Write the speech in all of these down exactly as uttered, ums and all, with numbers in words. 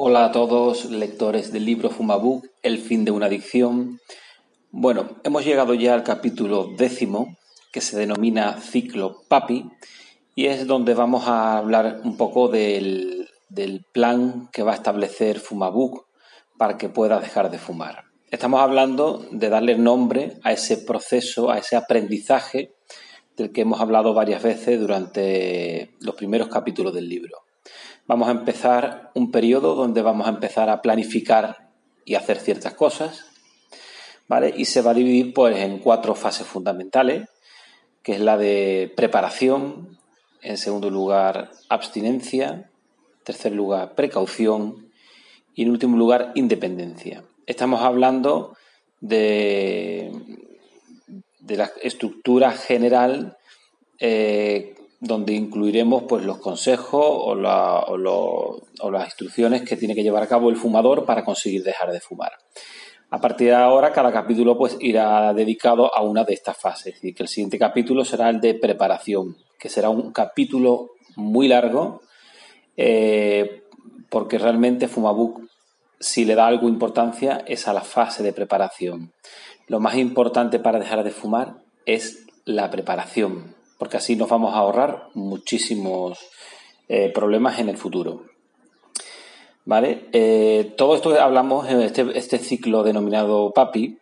Hola a todos, lectores del libro Fumabook, El fin de una adicción. Bueno, hemos llegado ya al capítulo décimo, que se denomina Ciclo Papi, y es donde vamos a hablar un poco del, del plan que va a establecer Fumabook para que pueda dejar de fumar. Estamos hablando de darle nombre a ese proceso, a ese aprendizaje del que hemos hablado varias veces durante los primeros capítulos del libro. Vamos a empezar un periodo donde vamos a empezar a planificar y hacer ciertas cosas, ¿vale? Y se va a dividir pues en cuatro fases fundamentales, que es la de preparación, en segundo lugar abstinencia, en tercer lugar precaución y en último lugar independencia. Estamos hablando de, de la estructura general eh, donde incluiremos pues los consejos o, la, o, lo, o las instrucciones que tiene que llevar a cabo el fumador para conseguir dejar de fumar. A partir de ahora, cada capítulo pues irá dedicado a una de estas fases. Es decir, que el siguiente capítulo será el de preparación, que será un capítulo muy largo, eh, porque realmente Fumabook, si le da algo de importancia, es a la fase de preparación. Lo más importante para dejar de fumar es la preparación, porque así nos vamos a ahorrar muchísimos eh, problemas en el futuro. ¿Vale? Eh, todo esto que hablamos en este, este ciclo denominado Papi,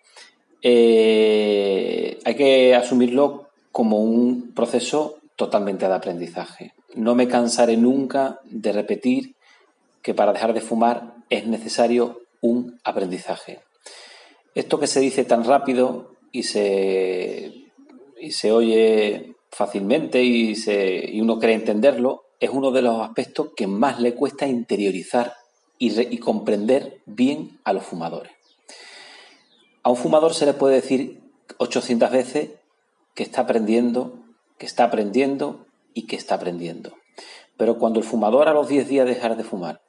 eh, hay que asumirlo como un proceso totalmente de aprendizaje. No me cansaré nunca de repetir que para dejar de fumar es necesario un aprendizaje. Esto que se dice tan rápido y se, y se oye fácilmente y, se, y uno cree entenderlo, es uno de los aspectos que más le cuesta interiorizar y, re, y comprender bien a los fumadores. A un fumador se le puede decir ochocientas veces que está aprendiendo, que está aprendiendo y que está aprendiendo. Pero cuando el fumador a los diez días de dejar de fumar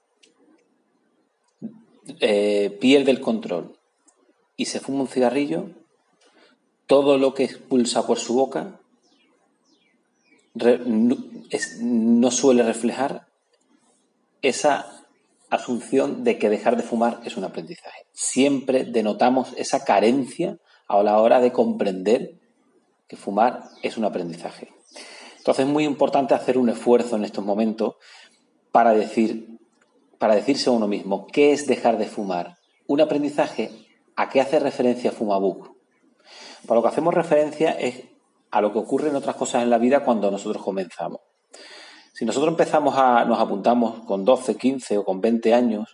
eh, pierde el control y se fuma un cigarrillo, todo lo que expulsa por su boca re, no, es, no suele reflejar esa asunción de que dejar de fumar es un aprendizaje. Siempre denotamos esa carencia a la hora de comprender que fumar es un aprendizaje. Entonces es muy importante hacer un esfuerzo en estos momentos para decir, para decirse a uno mismo, ¿qué es dejar de fumar? Un aprendizaje, ¿a qué hace referencia Fumabook? Para lo que hacemos referencia es a lo que ocurre en otras cosas en la vida cuando nosotros comenzamos. Si nosotros empezamos a, nos apuntamos con doce, quince o con veinte años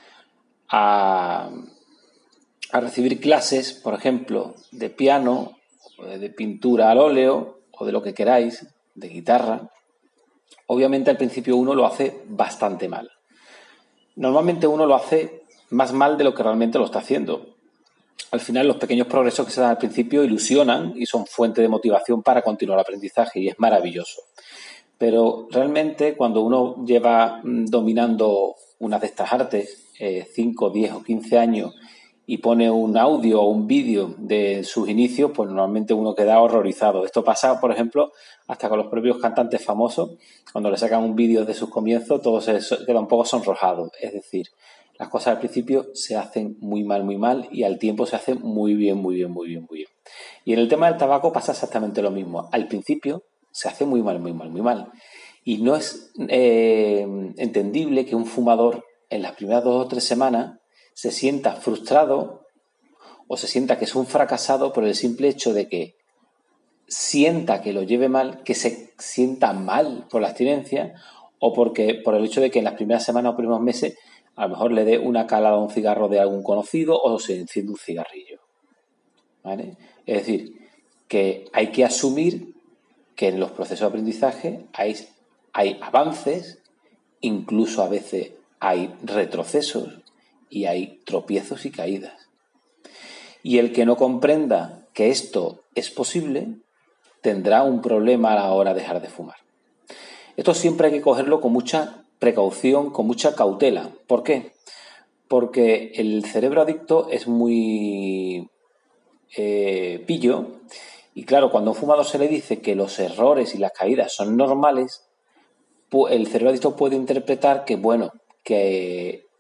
a, a recibir clases, por ejemplo, de piano, de pintura al óleo o de lo que queráis, de guitarra, obviamente al principio uno lo hace bastante mal. Normalmente uno lo hace más mal de lo que realmente lo está haciendo. Al final los pequeños progresos que se dan al principio ilusionan y son fuente de motivación para continuar el aprendizaje y es maravilloso. Pero realmente cuando uno lleva dominando una de estas artes eh, cinco, diez o quince años y pone un audio o un vídeo de sus inicios, pues normalmente uno queda horrorizado. Esto pasa, por ejemplo, hasta con los propios cantantes famosos. Cuando le sacan un vídeo de sus comienzos, todo se queda un poco sonrojado. Es decir, las cosas al principio se hacen muy mal, muy mal y al tiempo se hacen muy bien, muy bien, muy bien, muy bien. Y en el tema del tabaco pasa exactamente lo mismo. Al principio se hace muy mal, muy mal, muy mal. Y no es eh, entendible que un fumador en las primeras dos o tres semanas se sienta frustrado o se sienta que es un fracasado por el simple hecho de que sienta que lo lleve mal, que se sienta mal por la abstinencia o porque por el hecho de que en las primeras semanas o primeros meses a lo mejor le dé una calada a un cigarro de algún conocido o se enciende un cigarrillo. ¿Vale? Es decir, que hay que asumir que en los procesos de aprendizaje hay, hay avances, incluso a veces hay retrocesos y hay tropiezos y caídas. Y el que no comprenda que esto es posible tendrá un problema a la hora de dejar de fumar. Esto siempre hay que cogerlo con mucha precaución, con mucha cautela. ¿Por qué? Porque el cerebro adicto es muy eh, pillo y claro, cuando a un fumador se le dice que los errores y las caídas son normales, el cerebro adicto puede interpretar que, bueno, que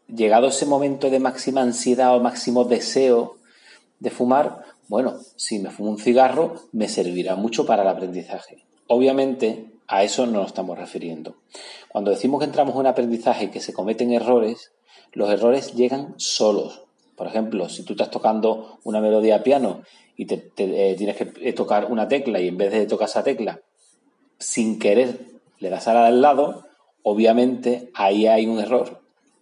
llegado ese momento de máxima ansiedad o máximo deseo de fumar, bueno, si me fumo un cigarro me servirá mucho para el aprendizaje. Obviamente a eso no nos estamos refiriendo. Cuando decimos que entramos en un aprendizaje y que se cometen errores, los errores llegan solos. Por ejemplo, si tú estás tocando una melodía a piano y te, te, eh, tienes que tocar una tecla y en vez de tocar esa tecla, sin querer le das a la del lado, obviamente ahí hay un error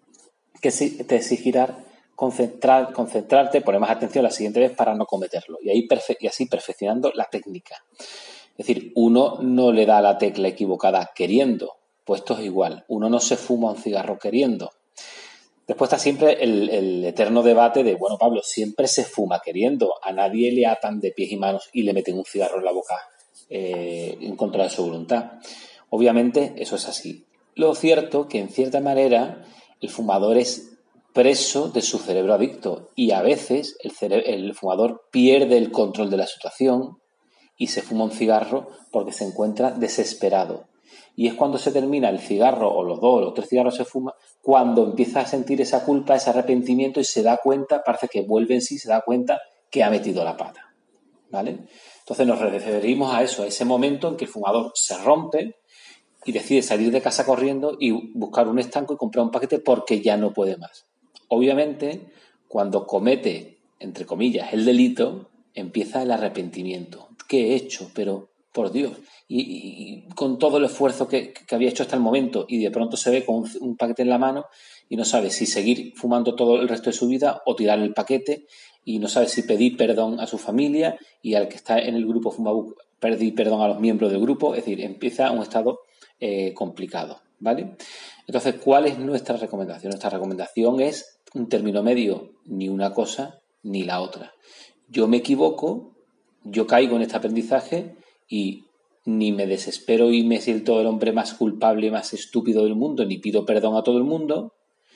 que te exigirá concentrar, concentrarte, poner más atención la siguiente vez para no cometerlo. Y, ahí perfe- y así perfeccionando la técnica. Es decir, uno no le da a la tecla equivocada queriendo, pues esto es igual. Uno no se fuma un cigarro queriendo. Después está siempre el, el eterno debate de, bueno, Pablo, siempre se fuma queriendo. A nadie le atan de pies y manos y le meten un cigarro en la boca eh, en contra de su voluntad. Obviamente eso es así. Lo cierto que en cierta manera el fumador es preso de su cerebro adicto y a veces el, cere- el fumador pierde el control de la situación y se fuma un cigarro porque se encuentra desesperado. Y es cuando se termina el cigarro, o los dos o los tres cigarros se fuma, cuando empieza a sentir esa culpa, ese arrepentimiento y se da cuenta, parece que vuelve en sí, se da cuenta que ha metido la pata. ¿Vale? Entonces nos referimos a eso, a ese momento en que el fumador se rompe y decide salir de casa corriendo y buscar un estanco y comprar un paquete porque ya no puede más. Obviamente, cuando comete, entre comillas, el delito, empieza el arrepentimiento. ¿Qué he hecho? Pero, por Dios, y, y, y con todo el esfuerzo que, que había hecho hasta el momento y de pronto se ve con un, un paquete en la mano y no sabe si seguir fumando todo el resto de su vida o tirar el paquete y no sabe si pedir perdón a su familia y al que está en el grupo Fumabuc pedir perdón a los miembros del grupo. Es decir, empieza un estado eh, complicado, ¿vale? Entonces, ¿cuál es nuestra recomendación? Nuestra recomendación es un término medio, ni una cosa ni la otra. Yo me equivoco, yo caigo en este aprendizaje y ni me desespero y me siento el hombre más culpable y más estúpido del mundo, ni pido perdón a todo el mundo,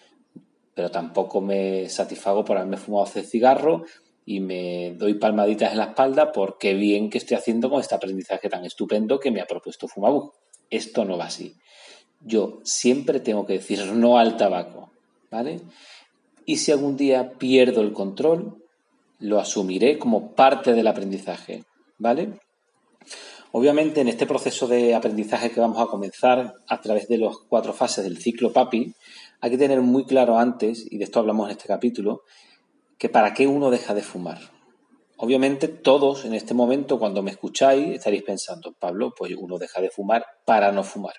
pero tampoco me satisfago por haberme fumado ese cigarro y me doy palmaditas en la espalda por qué bien que estoy haciendo con este aprendizaje tan estupendo que me ha propuesto Fumabuc. Esto no va así. Yo siempre tengo que decir no al tabaco, ¿vale? Y si algún día pierdo el control, lo asumiré como parte del aprendizaje, ¿vale? Obviamente, en este proceso de aprendizaje que vamos a comenzar a través de las cuatro fases del ciclo PAPI, hay que tener muy claro antes, y de esto hablamos en este capítulo, que para qué uno deja de fumar. Obviamente, todos en este momento, cuando me escucháis, estaréis pensando, Pablo, pues uno deja de fumar para no fumar.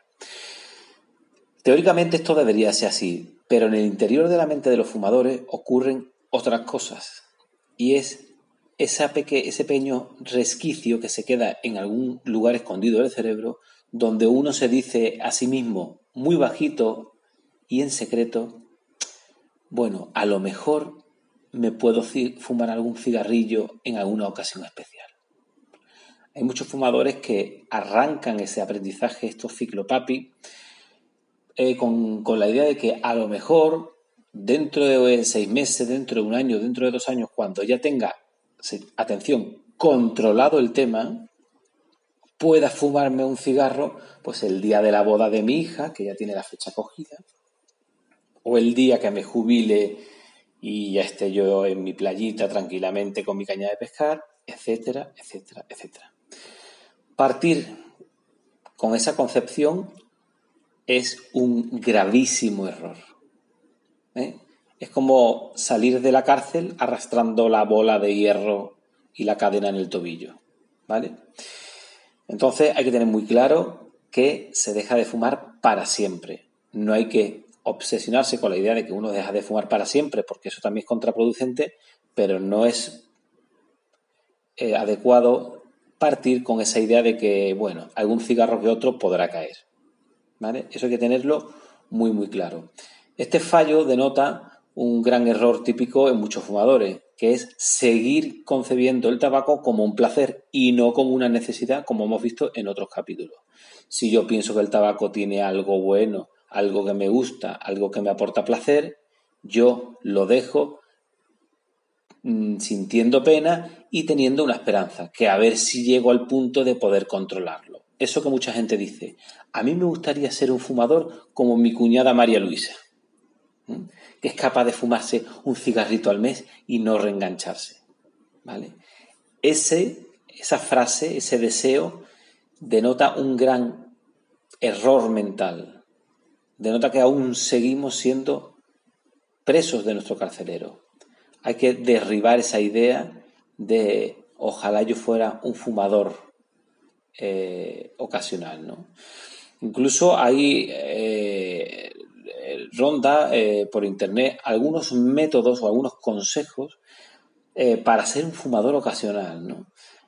Teóricamente esto debería ser así, pero en el interior de la mente de los fumadores ocurren otras cosas. Y es esa peque- ese pequeño resquicio que se queda en algún lugar escondido del cerebro, donde uno se dice a sí mismo, muy bajito y en secreto, bueno, a lo mejor me puedo fumar algún cigarrillo en alguna ocasión especial. Hay muchos fumadores que arrancan ese aprendizaje, estos ciclopapi, Eh, con, con la idea de que a lo mejor dentro de seis meses, dentro de un año, dentro de dos años, cuando ya tenga, atención, controlado el tema, pueda fumarme un cigarro, pues el día de la boda de mi hija, que ya tiene la fecha cogida, o el día que me jubile y ya esté yo en mi playita tranquilamente con mi caña de pescar, etcétera, etcétera, etcétera. Partir con esa concepción es un gravísimo error. ¿Eh? Es como salir de la cárcel arrastrando la bola de hierro y la cadena en el tobillo, ¿vale? Entonces hay que tener muy claro que se deja de fumar para siempre. No hay que obsesionarse con la idea de que uno deja de fumar para siempre, porque eso también es contraproducente, pero no es eh, adecuado partir con esa idea de que, bueno, algún cigarro que otro podrá caer, ¿vale? Eso hay que tenerlo muy, muy claro. Este fallo denota un gran error típico en muchos fumadores, que es seguir concebiendo el tabaco como un placer y no como una necesidad, como hemos visto en otros capítulos. Si yo pienso que el tabaco tiene algo bueno, algo que me gusta, algo que me aporta placer, yo lo dejo mmm, sintiendo pena y teniendo una esperanza, que a ver si llego al punto de poder controlarlo. Eso que mucha gente dice, a mí me gustaría ser un fumador como mi cuñada María Luisa. ¿Mm? Que es capaz de fumarse un cigarrito al mes y no reengancharse, ¿vale? Ese, esa frase, ese deseo, denota un gran error mental. Denota que aún seguimos siendo presos de nuestro carcelero. Hay que derribar esa idea de ojalá yo fuera un fumador eh, ocasional, ¿no? Incluso hay eh, ronda eh, por internet algunos métodos o algunos consejos eh, para ser un fumador ocasional, ¿no?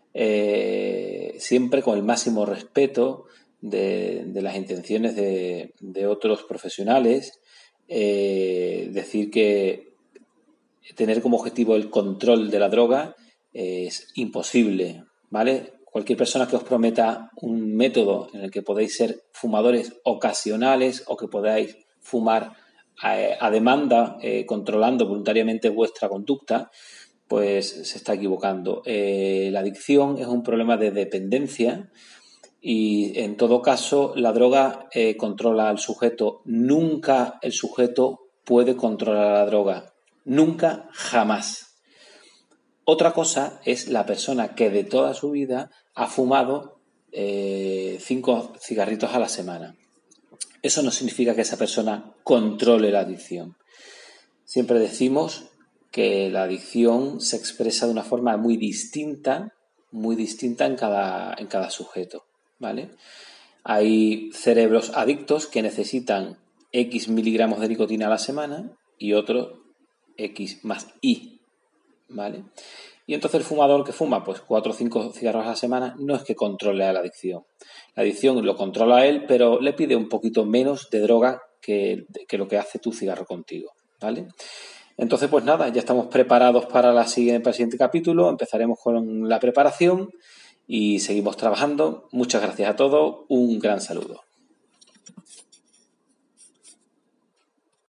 Eh, siempre con el máximo respeto de, de las intenciones de, de otros profesionales. Eh, decir que tener como objetivo el control de la droga es imposible, ¿vale? Cualquier persona que os prometa un método en el que podéis ser fumadores ocasionales o que podáis fumar a, a demanda, eh, controlando voluntariamente vuestra conducta, pues se está equivocando. Eh, la adicción es un problema de dependencia y en todo caso la droga eh, controla al sujeto. Nunca el sujeto puede controlar a la droga. Nunca, jamás. Otra cosa es la persona que de toda su vida ha fumado eh, cinco cigarritos a la semana. Eso no significa que esa persona controle la adicción. Siempre decimos que la adicción se expresa de una forma muy distinta, muy distinta en cada, en cada sujeto, ¿vale? Hay cerebros adictos que necesitan X miligramos de nicotina a la semana y otros X más Y, ¿vale? Y entonces el fumador que fuma pues cuatro o cinco cigarros a la semana no es que controle a la adicción. La adicción lo controla a él, pero le pide un poquito menos de droga que, que lo que hace tu cigarro contigo, ¿vale? Entonces, pues nada, ya estamos preparados para, la siguiente, para el siguiente capítulo. Empezaremos con la preparación y seguimos trabajando. Muchas gracias a todos. Un gran saludo.